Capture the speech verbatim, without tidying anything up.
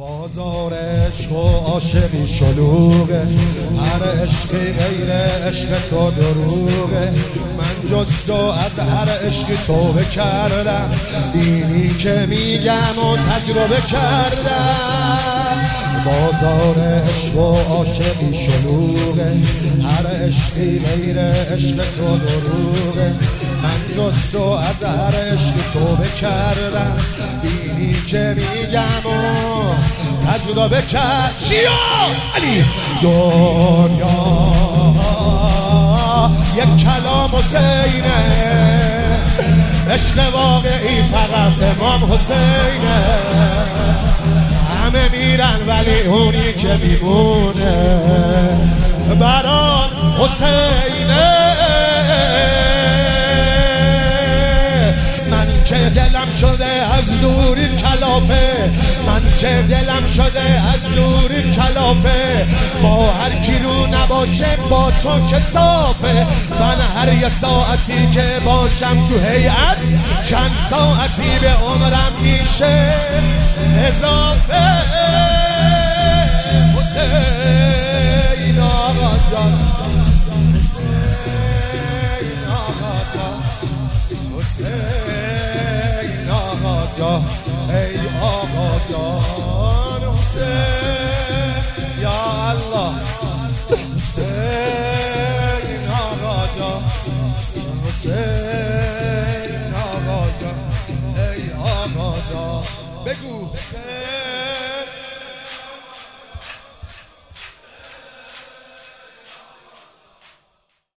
بازار عشق و عاشقی شلوغه، هر عشقی غیر عشق تو دروغه. من جز تو از هر عشقی توبه کردم، اینی که میگم و تجربه کردم. بازار عشق و عاشقی شلوغه، هر عشقی غیر عشق تو دروغه. من جز تو از هر عشقی توبه کردم، اینی که میگم و تجربه کرد. چیا؟ علی دنیا یک کلام حسینه، عشق واقعی فقط امام حسینه. همه میرن ولی اونی که میمونه بران حسینه. من که دلم شده از دوری کلافه، من که دلم شده از دوری کلافه. با هر کی رو نباشه با تو که صافه. من هر یه ساعتی که باشم تو هیئت، چند ساعتی به عمرم میشه اضافه. حسین آقا جان، حسین آقا جان، حسین آقا جان، ای آقا جان حسین یا الله. حسین آقا جان، حسین آقا جان، ای آقا جان. بگو حسین